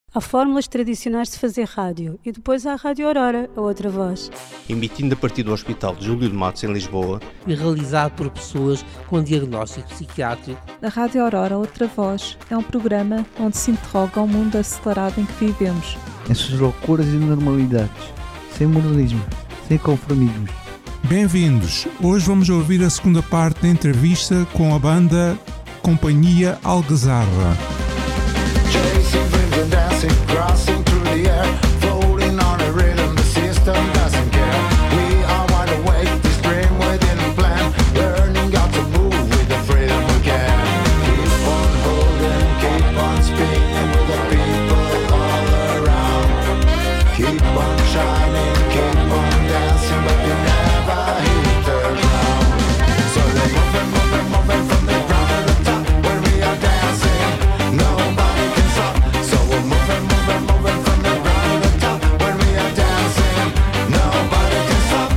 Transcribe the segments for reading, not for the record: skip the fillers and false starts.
Há fórmulas tradicionais de fazer rádio e depois há a Rádio Aurora, a outra voz. Emitindo a partir do Hospital de Júlio de Matos, em Lisboa. E realizado por pessoas com diagnóstico psiquiátrico. A Rádio Aurora, outra voz, é um programa onde se interroga o mundo acelerado em que vivemos. Em suas loucuras e normalidades, sem moralismo, sem conformismos. Bem-vindos! Hoje vamos ouvir a segunda parte da entrevista com a banda Companhia Algazarra. Crossing through the air, floating on a rhythm the system doesn't care. We are wide awake, this dream within a plan, learning how to move with the freedom we can. Keep on holding, keep on speaking with the people all around. Keep on shining, keep on dancing, but you never hit the ground. So we're moving from the ground to the top where we are dancing. Nobody can stop. So we're moving from the ground to the top when we are dancing. Nobody can stop.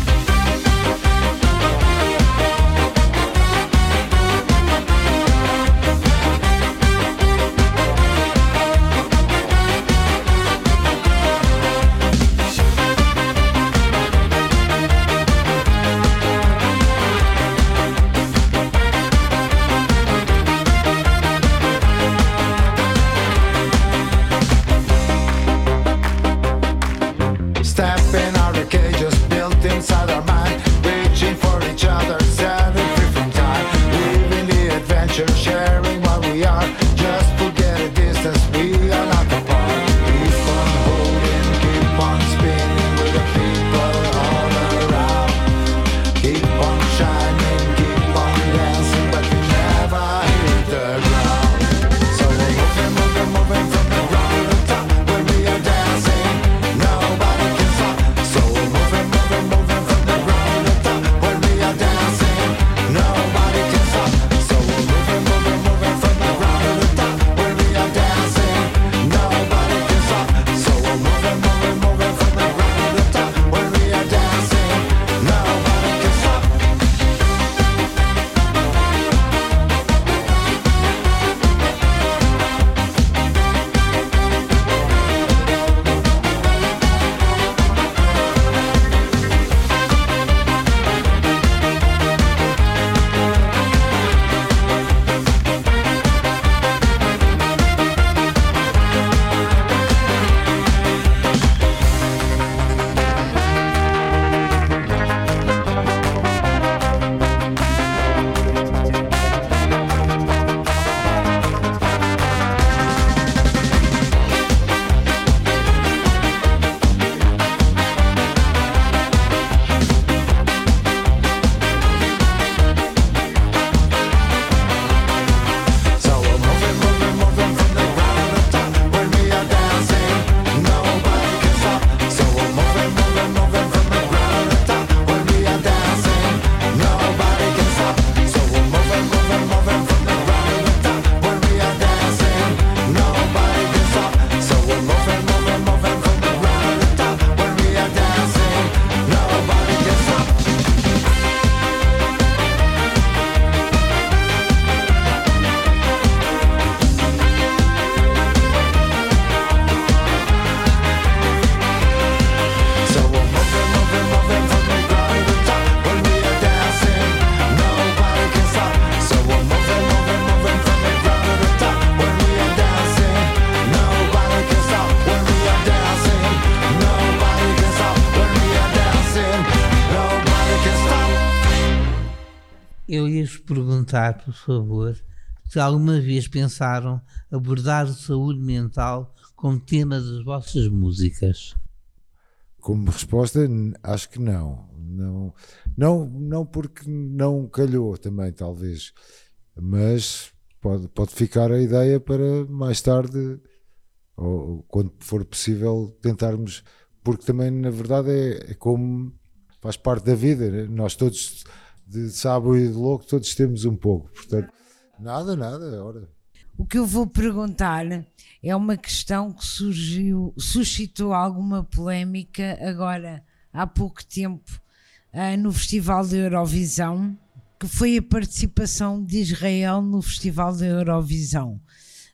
Stepping out of cages built inside our mind, reaching for each other, setting free from time, living the adventure, sharing what we are. Just forget a distance, we are not apart. Keep on holding, keep on spinning with the people all around. Keep on shining, keep on dancing, but we never hit the ground. So we're moving from the ground to the top when we are dancing. Nobody can stop. So we're moving from the ground to the top when we are dancing. Nobody can stop. So we're moving from the ground to the top when we are dancing. Nobody can stop. So we're moving from the ground to the top when we are dancing. Nobody can stop. So we're moving from the ground to the top when we are dancing. Nobody can stop. So we're moving from the ground to the top when we are dancing. Nobody can stop. So we're moving from the ground to the top when we are dancing. Nobody can stop. So we're moving from the ground to the top when we are dancing. Nobody can stop. So we're moving from the ground to the top when we are dancing. Nobody can stop. So we're moving from the ground to the top when we are dancing. Nobody can stop when we are dancing. Nobody can stop when we are dancing. Nobody can stop. Eu ia-vos perguntar, por favor, se alguma vez pensaram abordar a saúde mental como tema das vossas músicas. Como resposta, acho que não. Não porque não calhou também, talvez. Mas pode ficar a ideia para mais tarde, ou quando for possível, tentarmos. Porque também, na verdade, é como faz parte da vida. Né? Nós todos, de sábado e de louco, todos temos um pouco. Portanto, nada, ora. O que eu vou perguntar é uma questão que suscitou alguma polémica agora há pouco tempo no Festival da Eurovisão, que foi a participação de Israel no Festival da Eurovisão.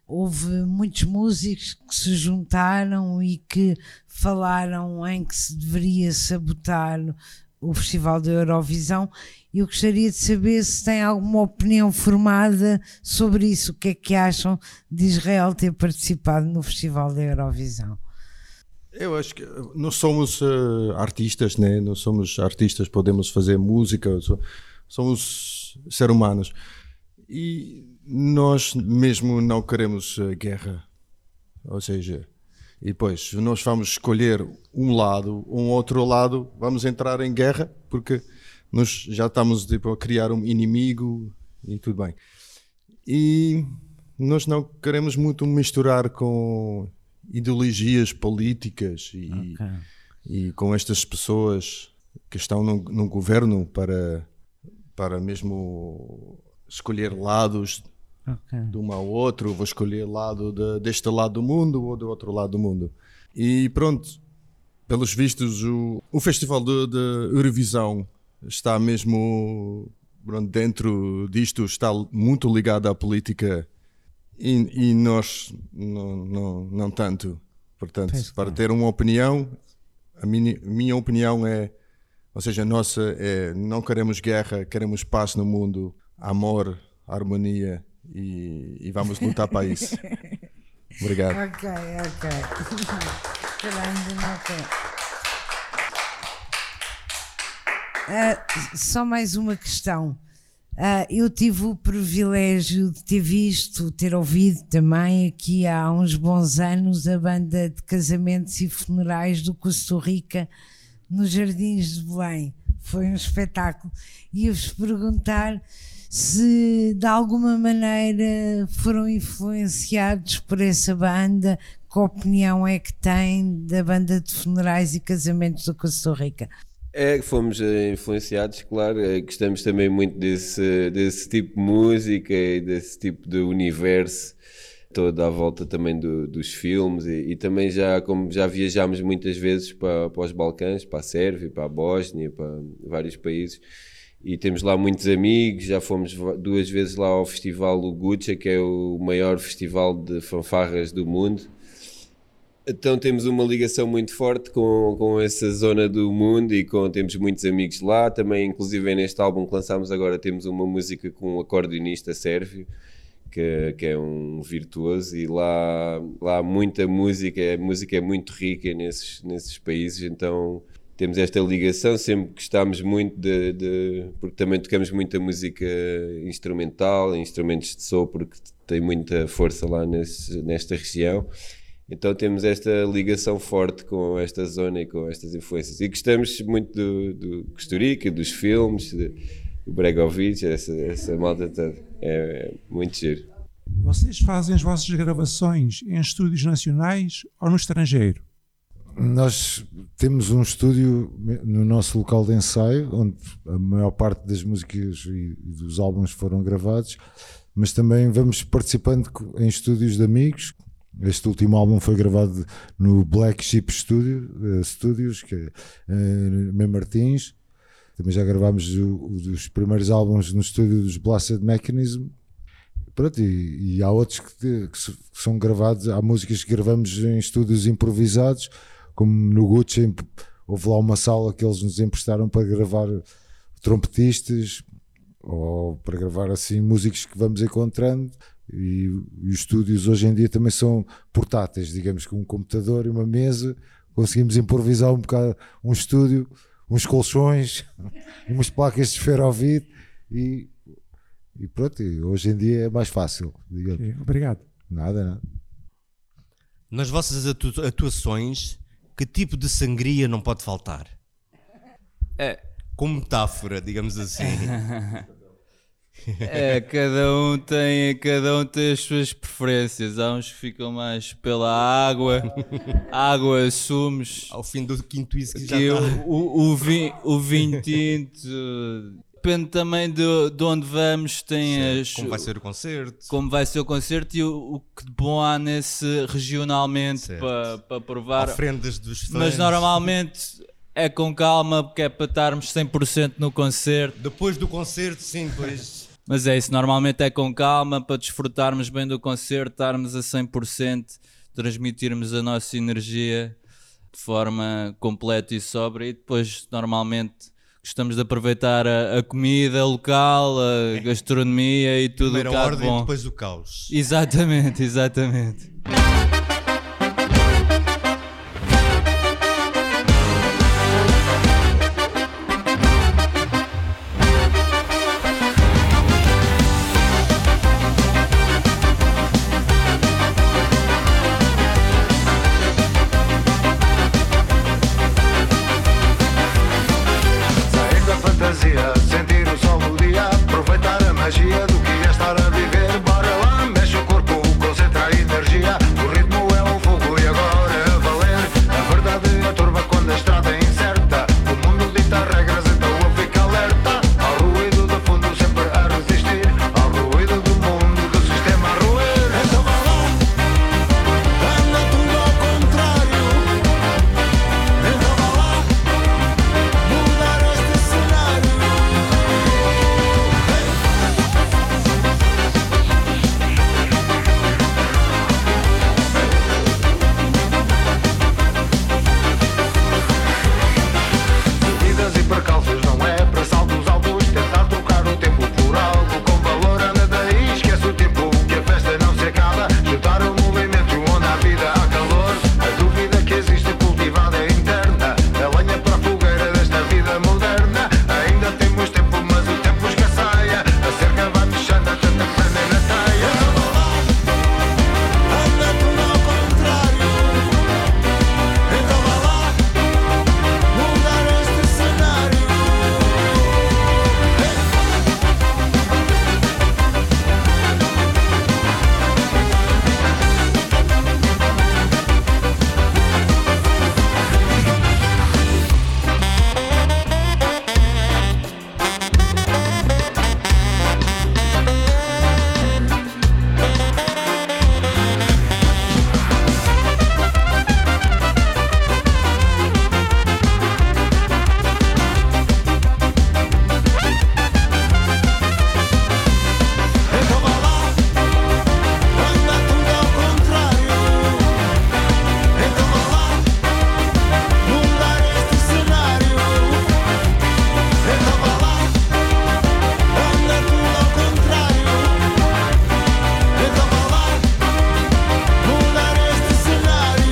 houve muitos músicos que se juntaram e que falaram em que se deveria sabotar o Festival da Eurovisão. Eu gostaria de saber se tem alguma opinião formada sobre isso. O que é que acham de Israel ter participado no Festival da Eurovisão? Eu acho que nós somos artistas, né? Nós somos artistas, podemos fazer música, somos seres humanos. E nós mesmo não queremos guerra. Ou seja, e depois nós vamos escolher um lado, um outro lado, vamos entrar em guerra, porque nós já estamos tipo, a criar um inimigo e tudo bem. E nós não queremos muito misturar com ideologias políticas e com estas pessoas que estão no governo para mesmo escolher lados de um ao outro. Vou escolher lado deste lado do mundo ou do outro lado do mundo. E pronto, pelos vistos o Festival de Eurovisão está mesmo dentro disto, está muito ligado à política. E nós não tanto. Portanto, para ter uma opinião, a minha opinião é, ou seja, nossa é, não queremos guerra, queremos paz no mundo, amor, harmonia e vamos lutar para isso. Obrigado. Ok. Só mais uma questão. Eu tive o privilégio de ter ouvido também aqui há uns bons anos a banda de casamentos e funerais do Costa Rica nos Jardins de Belém. Foi um espetáculo. E ia-vos perguntar se de alguma maneira foram influenciados por essa banda, que opinião é que têm da banda de funerais e casamentos do Costa Rica? Fomos influenciados, claro, gostamos também muito desse tipo de música e desse tipo de universo, todo à volta também dos filmes e também como já viajámos muitas vezes para os Balcãs, para a Sérvia, para a Bósnia, para vários países e temos lá muitos amigos, já fomos 2 vezes lá ao festival Gucha, que é o maior festival de fanfarras do mundo. Então temos uma ligação muito forte com essa zona do mundo e temos muitos amigos lá. Também, inclusive neste álbum que lançámos agora, temos uma música com um acordeonista sérvio, que é um virtuoso, e lá há muita música, a música é muito rica nesses países, então temos esta ligação, sempre gostámos muito porque também tocamos muita música instrumental, instrumentos de sopro, que tem muita força lá nesta região. Então temos esta ligação forte com esta zona e com estas influências. E gostamos muito do Costa Rica, dos filmes, do Bregovic, essa malta toda. É muito giro. Vocês fazem as vossas gravações em estúdios nacionais ou no estrangeiro? Nós temos um estúdio no nosso local de ensaio, onde a maior parte das músicas e dos álbuns foram gravados, mas também vamos participando em estúdios de amigos. Este último álbum foi gravado no Black Sheep Studios, que é em Martins. Também já gravámos os primeiros álbuns no estúdio dos Blasted Mechanism. Pronto, e há outros que são gravados, há músicas que gravamos em estúdios improvisados, como no Gucci, houve lá uma sala que eles nos emprestaram para gravar trompetistas, ou para gravar assim músicos que vamos encontrando. E os estúdios hoje em dia também são portáteis, digamos, com um computador e uma mesa conseguimos improvisar um bocado um estúdio, uns colchões, umas placas de esferovite e pronto, e hoje em dia é mais fácil, digamos. Okay, obrigado. Nada. Nas vossas atuações, que tipo de sangria não pode faltar? Como metáfora, digamos assim. Cada um tem as suas preferências. Há uns que ficam mais pela água, sumos. Ao fim do quinto whisky já está. O vinho tinto. Depende também de onde vamos. Como vai ser o concerto. E o que de bom há regionalmente para provar. Ofrendas dos fãs. Mas normalmente é com calma, porque é para estarmos 100% no concerto. Depois do concerto, sim, pois. Mas é isso, normalmente é com calma, para desfrutarmos bem do concerto, estarmos a 100%, transmitirmos a nossa energia de forma completa e sóbria, e depois normalmente gostamos de aproveitar a comida local, a gastronomia e tudo o Primeiro que a há de ordem bom. e depois o caos. Exatamente, exatamente. Sair da fantasia, sentir o sol do dia, aproveitar a magia do que é estar a viver. Bora lá, mexe o corpo, concentra a energia. O ritmo é o fogo e agora é a valer. A verdade é turva quando a estrada é incerta. O mundo dita regras, então eu fico alerta. Ao ruído do fundo sempre a resistir, ao ruído do mundo, do sistema a ruir. Então vá lá, anda tudo ao contrário. Então vá lá, mudar este cenário. Subidas e percalços não é para saltos altos. Tentar trocar o tempo por algo com valor. Anda daí, esquece o tempo que a festa não se acaba. Juntar o movimento onde a vida há calor. A dúvida que existe cultivada é interna. A lenha para a fogueira desta vida moderna. Ainda temos tempo, mas o tempo escasseia. A cerca vai fechando, a tanta prenda na teia. Anda tudo ao contrário. Então vá lá, mudar este cenário. Então vá lá, anda tudo ao contrário. Então vá lá, mudar este cenário. Então vá lá, anda tudo ao contrário. Então vá lá, mudar este cenário.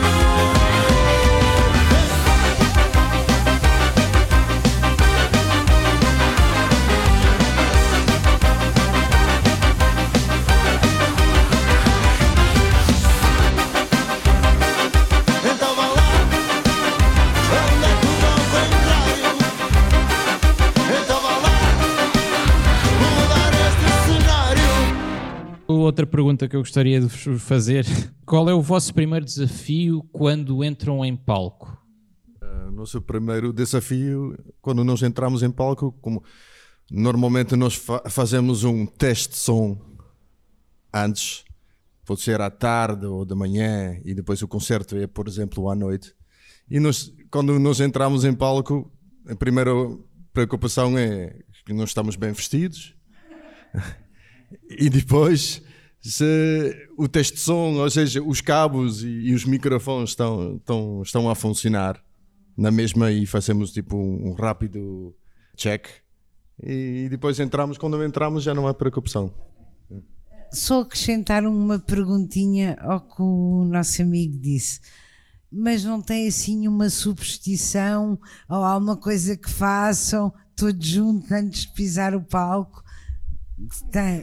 Então vá lá, anda tudo ao contrário. Então vá lá, mudar este cenário. Outra pergunta que eu gostaria de vos fazer: qual é o vosso primeiro desafio quando entram em palco? O nosso primeiro desafio, quando nós entramos em palco, como normalmente nós fazemos um teste de som antes, pode ser à tarde ou de manhã, e depois o concerto é, por exemplo, à noite. E quando nós entramos em palco, a primeira preocupação é que nós estamos bem vestidos. E depois, se o teste de som, ou seja, os cabos e os microfones estão a funcionar na mesma, e fazemos tipo um rápido check. E depois quando entramos já não há preocupação. Só acrescentar uma perguntinha ao que o nosso amigo disse. Mas não tem assim uma superstição ou alguma coisa que façam todos juntos antes de pisar o palco? Tem.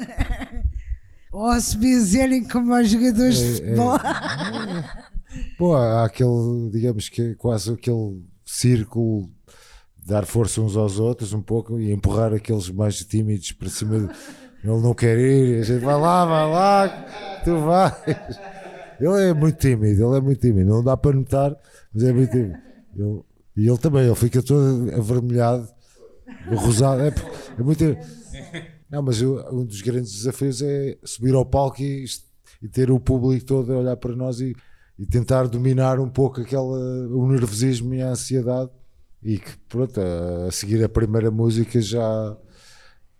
Ou se benzerem como os jogadores de futebol. Pô, há aquele, digamos que é quase aquele círculo de dar força uns aos outros um pouco e empurrar aqueles mais tímidos para cima. Ele não quer ir, a gente vai lá, tu vais. Ele é muito tímido, não dá para notar, mas é muito tímido. E ele também, ele fica todo avermelhado, rosado, é muito tímido. Não, mas um dos grandes desafios é subir ao palco e ter o público todo a olhar para nós e tentar dominar um pouco o nervosismo e a ansiedade, e que pronto, a seguir a primeira música já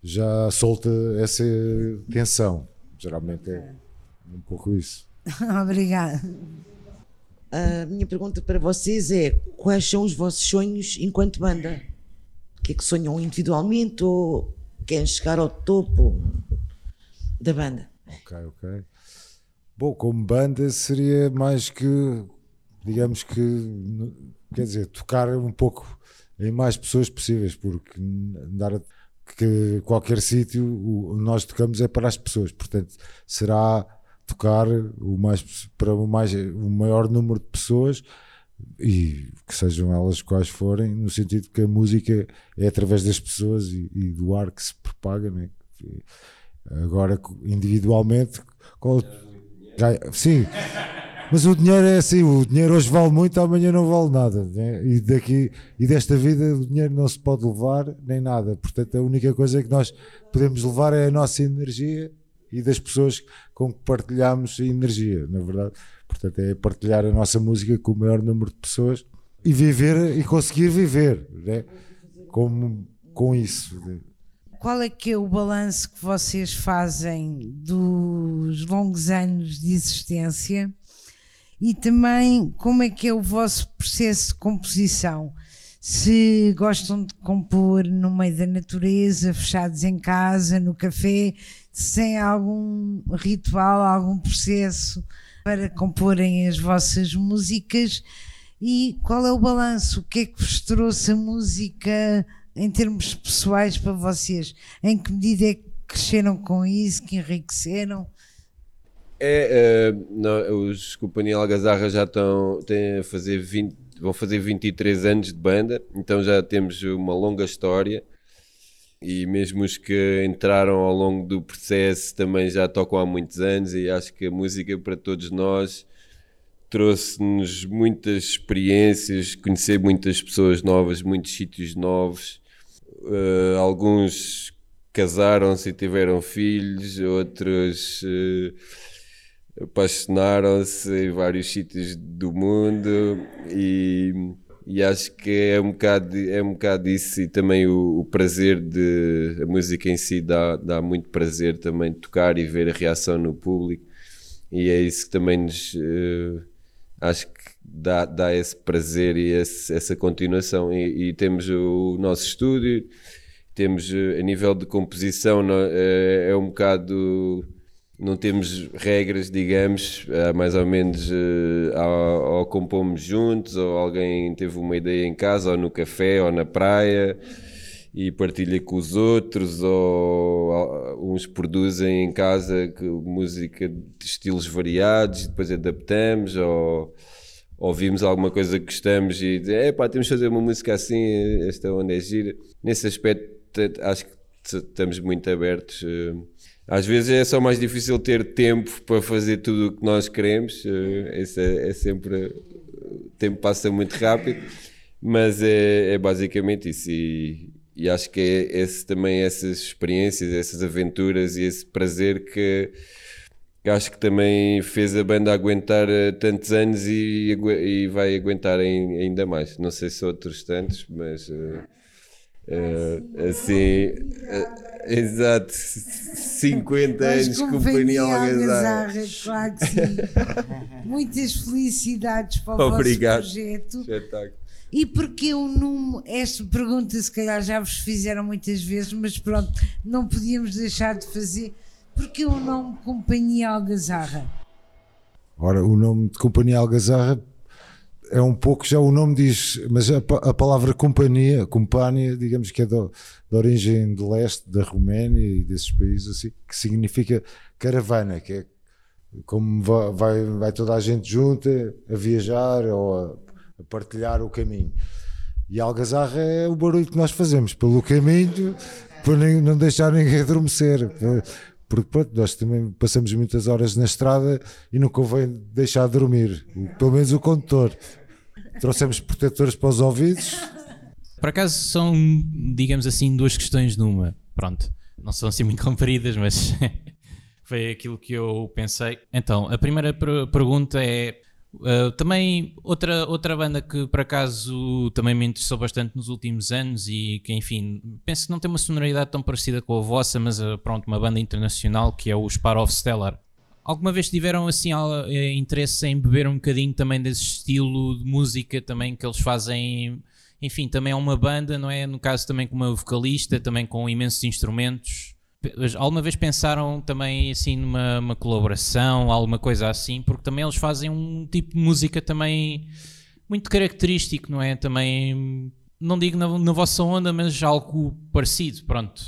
já solta essa tensão. Geralmente é um pouco isso. Obrigada. A minha pergunta para vocês é: quais são os vossos sonhos enquanto banda? O que é que sonham individualmente ou querem chegar ao topo da banda? Ok. Bom, como banda seria mais que, digamos que, quer dizer, tocar um pouco em mais pessoas possíveis, porque que qualquer sítio nós tocamos é para as pessoas, portanto será tocar para o maior número de pessoas, e que sejam elas quais forem, no sentido que a música é através das pessoas e do ar que se propaga, né? Agora individualmente sim, mas o dinheiro é assim, o dinheiro hoje vale muito, amanhã não vale nada, né? E desta vida o dinheiro não se pode levar nem nada, portanto a única coisa que nós podemos levar é a nossa energia e das pessoas com que partilhamos a energia, na verdade. Portanto é partilhar a nossa música com o maior número de pessoas e viver, e conseguir viver, né? com isso. Qual é que é o balanço que vocês fazem dos longos anos de existência e também como é que é o vosso processo de composição? Se gostam de compor no meio da natureza, fechados em casa, no café, se têm algum ritual, algum processo para comporem as vossas músicas, e qual é o balanço? O que é que vos trouxe a música em termos pessoais para vocês? Em que medida é que cresceram com isso, que enriqueceram? Os Companhia Algazarra já têm a fazer vão fazer 23 anos de banda, então já temos uma longa história, e mesmo os que entraram ao longo do processo também já tocam há muitos anos, e acho que a música para todos nós trouxe-nos muitas experiências, conhecer muitas pessoas novas, muitos sítios novos. Alguns casaram-se e tiveram filhos, outros apaixonaram-se em vários sítios do mundo, e acho que é um bocado isso, e também o prazer de a música em si dá muito prazer também de tocar e ver a reação no público, e é isso que também nos acho que dá esse prazer e essa continuação, e temos o nosso estúdio, temos a nível de composição é um bocado, não temos regras, digamos, mais ou menos ou compomos juntos, ou alguém teve uma ideia em casa, ou no café, ou na praia, e partilha com os outros, ou uns produzem em casa música de estilos variados e depois adaptamos, ou ouvimos alguma coisa que gostamos e temos de fazer uma música assim, esta onda é gira. Nesse aspecto acho que estamos muito abertos. Às vezes é só mais difícil ter tempo para fazer tudo o que nós queremos, é sempre, o tempo passa muito rápido, mas é basicamente isso, e acho que é também essas experiências, essas aventuras e esse prazer que acho que também fez a banda aguentar tantos anos e vai aguentar ainda mais. Não sei se outros tantos, mas assim, exato, 50 anos Companhia Algazarra. Claro que sim. Muitas felicidades para o vosso projeto. E porque o nome, esta pergunta se calhar já vos fizeram muitas vezes, mas pronto, não podíamos deixar de fazer. Porque o nome Companhia Algazarra? Ora, o nome de Companhia Algazarra é um pouco, já o nome diz, mas a palavra companhia, digamos que é de origem de leste, da Roménia e desses países assim, que significa caravana, que é como vai toda a gente junta a viajar ou a partilhar o caminho. E a algazarra é o barulho que nós fazemos pelo caminho para não deixar ninguém adormecer. Porque pronto, nós também passamos muitas horas na estrada e não convém deixar de dormir, pelo menos o condutor. Trouxemos protetores para os ouvidos. Por acaso são, digamos assim, duas questões numa. Pronto, não são assim muito compridas, mas foi aquilo que eu pensei. Então, a primeira pergunta é: Também outra banda que por acaso também me interessou bastante nos últimos anos e que, enfim, penso que não tem uma sonoridade tão parecida com a vossa, mas pronto, uma banda internacional, que é o Sparrow Stellar. Alguma vez tiveram assim interesse em beber um bocadinho também desse estilo de música também que eles fazem? Enfim, também é uma banda, não é? No caso também com uma vocalista, também com imensos instrumentos. Alguma vez pensaram também assim numa colaboração, alguma coisa assim? Porque também eles fazem um tipo de música também muito característico, não é? Também, não digo na vossa onda, mas algo parecido, pronto.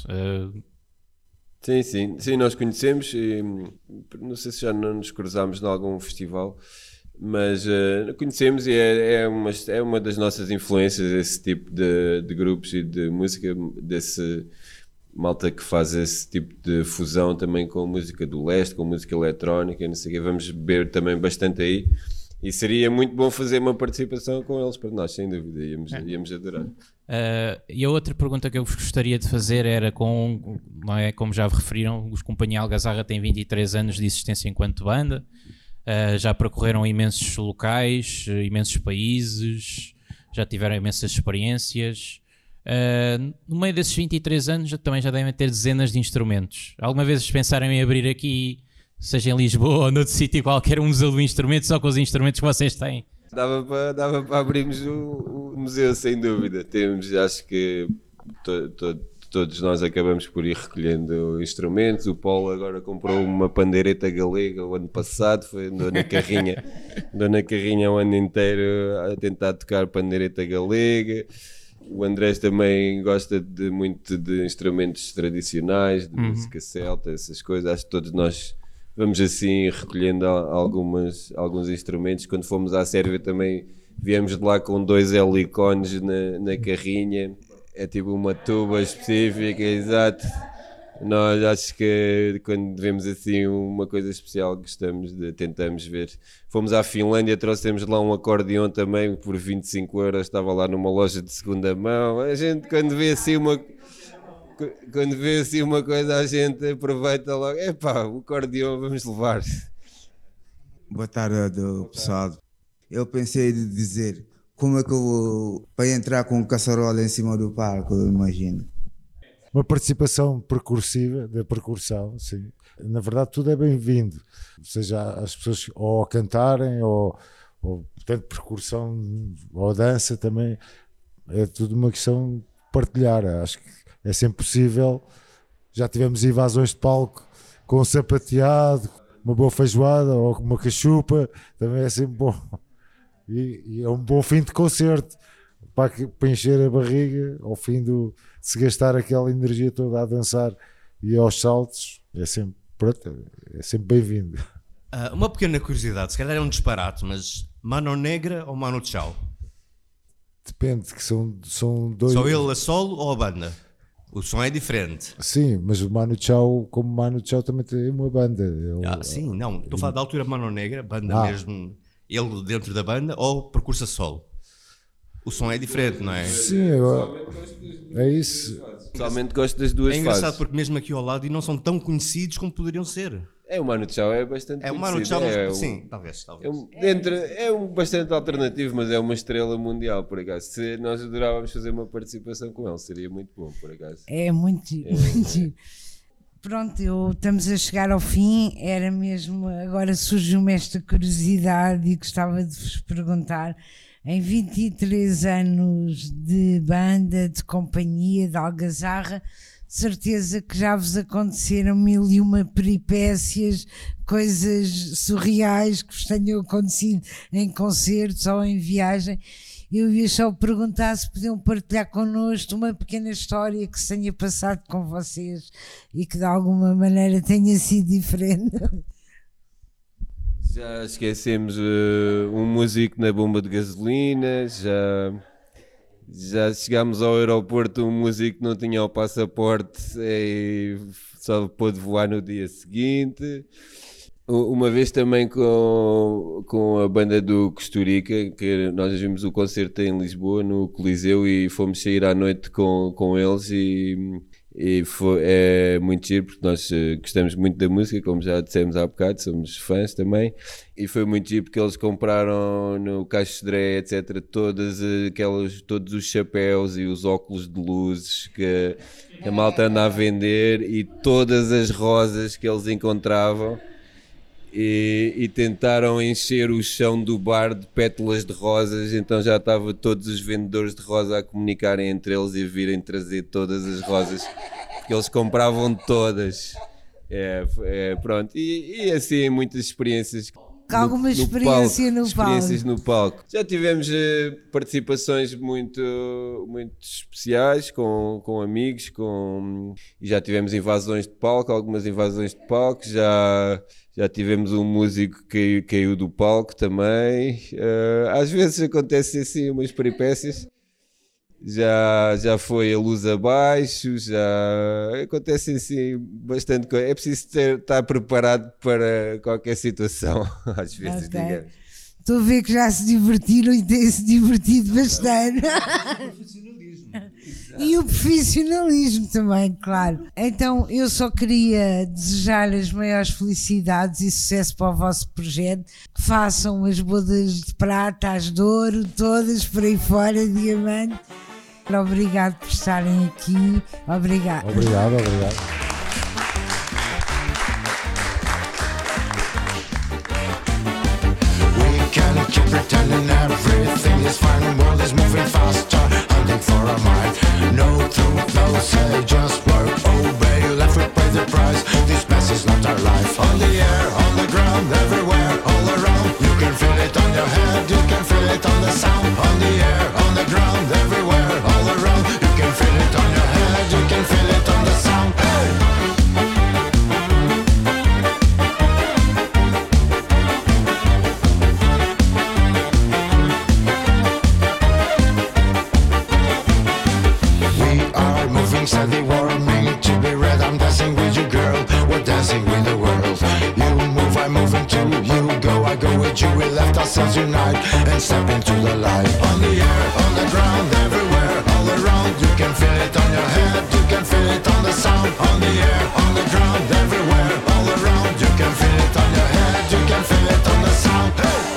Sim, nós conhecemos, e, não sei se já não nos cruzámos em algum festival, mas conhecemos e é uma das nossas influências, esse tipo de grupos e de música, desse malta que faz esse tipo de fusão também com música do leste, com música eletrónica, não sei o quê. Vamos beber também bastante aí e seria muito bom fazer uma participação com eles para nós, sem dúvida, íamos adorar. E a outra pergunta que eu vos gostaria de fazer era não é, como já referiram, os Companhia Algazarra têm 23 anos de existência enquanto banda, já percorreram imensos locais, imensos países, já tiveram imensas experiências. No meio desses 23 anos também já devem ter dezenas de instrumentos. Alguma vez pensaram em abrir aqui, seja em Lisboa ou noutro sítio qualquer, um museu do instrumento só com os instrumentos que vocês têm? Dava para abrirmos o museu, sem dúvida. Temos, acho que todos nós acabamos por ir recolhendo instrumentos. O Paulo agora comprou uma pandeireta galega o ano passado, andou na carrinha o ano inteiro a tentar tocar pandeireta galega. O Andrés também gosta muito de instrumentos tradicionais, de música celta, essas coisas. Acho que todos nós vamos assim recolhendo alguns instrumentos. Quando fomos à Sérvia também viemos de lá com 2 helicones na carrinha. É tipo uma tuba específica, exato. Nós acho que quando vemos assim uma coisa especial tentamos ver. Fomos à Finlândia, trouxemos lá um acordeão também por 25 €, estava lá numa loja de segunda mão. A gente quando vê assim uma coisa, a gente aproveita logo, o acordeão vamos levar. Boa tarde, pessoal. Eu pensei de dizer, como é que eu vou para entrar com um caçarola em cima do palco, eu imagino. Uma participação percursiva, da percussão, sim. Na verdade tudo é bem-vindo, seja as pessoas ou a cantarem ou portanto percussão ou dança também, é tudo uma questão de partilhar. Acho que é sempre possível. Já tivemos invasões de palco com um sapateado, uma boa feijoada ou uma cachupa, também é sempre bom. E é um bom fim de concerto para encher a barriga ao fim de se gastar aquela energia toda a dançar e aos saltos. É sempre bem-vindo. Uma pequena curiosidade, se calhar é um disparate, mas Mano Negra ou Mano Chao? Depende, que são dois. Só ele a solo ou a banda? O som é diferente. Sim, mas o Mano Chao, como Mano Chao, também tem uma banda. Sim, não, estou a falar da altura Mano Negra, banda mesmo, ele dentro da banda, ou percurso a solo? O som é diferente, não é? Sim, é isso. Pessoalmente gosto das duas fases. É engraçado porque mesmo aqui ao lado e não são tão conhecidos como poderiam ser. O Mano Chao é bastante conhecido. O Mano Chao, sim, talvez. É bastante alternativo, mas é uma estrela mundial, por acaso. Nós adorávamos fazer uma participação com ele, seria muito bom, por acaso. É muito giro. Pronto, estamos a chegar ao fim. Era mesmo, agora surgiu-me esta curiosidade e gostava de vos perguntar. Em 23 anos de banda, de companhia, de Algazarra, de certeza que já vos aconteceram 1001 peripécias, coisas surreais que vos tenham acontecido em concertos ou em viagem. Eu ia só perguntar se podiam partilhar connosco uma pequena história que se tenha passado com vocês e que de alguma maneira tenha sido diferente. Já esquecemos um músico na bomba de gasolina, já chegámos ao aeroporto, um músico não tinha o passaporte e só pôde voar no dia seguinte. Uma vez também com a banda do Costurica, que nós vimos o concerto em Lisboa, no Coliseu, e fomos sair à noite com eles E é muito giro porque nós gostamos muito da música, como já dissemos há bocado, somos fãs também. E foi muito giro porque eles compraram no Caixo Dré, etc., todos os chapéus e os óculos de luzes que a malta anda a vender e todas as rosas que eles encontravam. E tentaram encher o chão do bar de pétalas de rosas, então já estava todos os vendedores de rosa a comunicarem entre eles e virem trazer todas as rosas, porque eles compravam todas. Pronto, e assim muitas experiências. Alguma experiência no palco. Já tivemos participações muito, muito especiais com amigos, e já tivemos invasões de palco, algumas invasões de palco, já tivemos um músico que caiu do palco também. Às vezes acontecem assim umas peripécias. Já foi a luz abaixo, já acontece assim bastante coisa. É preciso estar preparado para qualquer situação, às vezes, digamos. Estou a ver que já se divertiram e têm-se divertido bastante. E o profissionalismo também, claro. Então eu só queria desejar as maiores felicidades e sucesso para o vosso projeto. Que façam as bodas de prata, as de ouro, todas por aí fora, diamante. Obrigado por estarem aqui. Obrigado. Obrigado. We can keep pretending everything is fine. The world is moving faster, hunting for a mind. No truth, no say, just work, obey. Left we pay the price. This mess is not our life. On the air, on the ground, everywhere, all around. You can feel it on your head, you can feel it on the sound. On the air, on the ground, everywhere, all around. You can feel it on your head, you can feel it on the sound. Hey! Steady warming to be red. I'm dancing with you, girl. We're dancing with the world. You move, I'm moving too. You go, I go with you. We left ourselves unite and step into the light. On the air, on the ground, everywhere, all around. You can feel it on your head. You can feel it on the sound. On the air, on the ground, everywhere, all around. You can feel it on your head. You can feel it on the sound. Hey!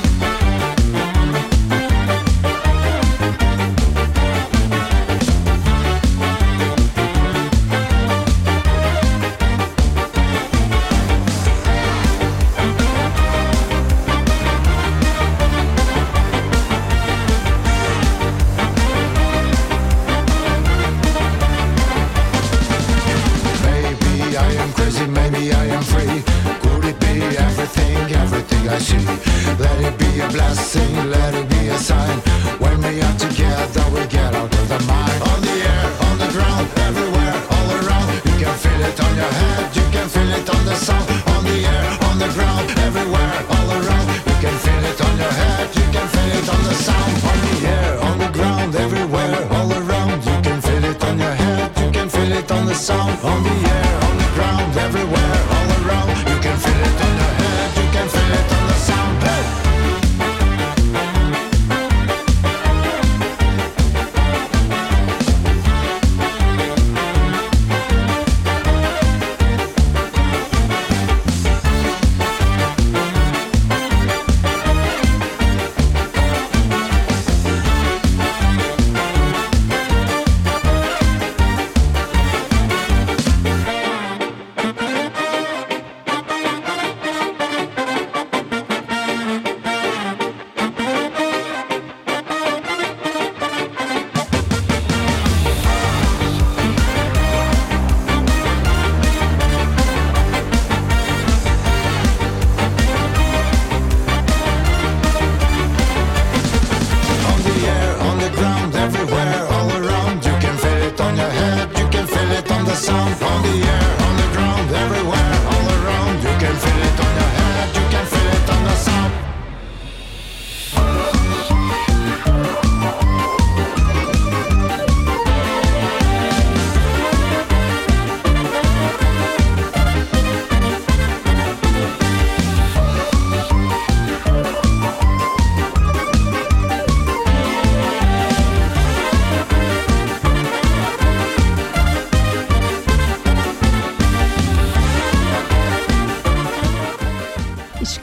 I see. Let it be a blessing, let it be a sign. When we are together, we get out of the mind. On the air, on the ground, everywhere, all around. You can feel it on your head, you can feel it on the sound. On the air, on the ground, everywhere, all around. You can feel it on your head, you can feel it on the sound. On the air, on the ground, everywhere, all around. You can feel it on your head, you can feel it on the sound. On the air, on the ground, everywhere, all around. You can feel it on your head, you can feel it on the sound. Hey!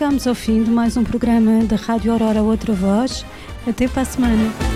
chegamos ao fim de mais um programa da Rádio Aurora Outra Voz. Até para a semana.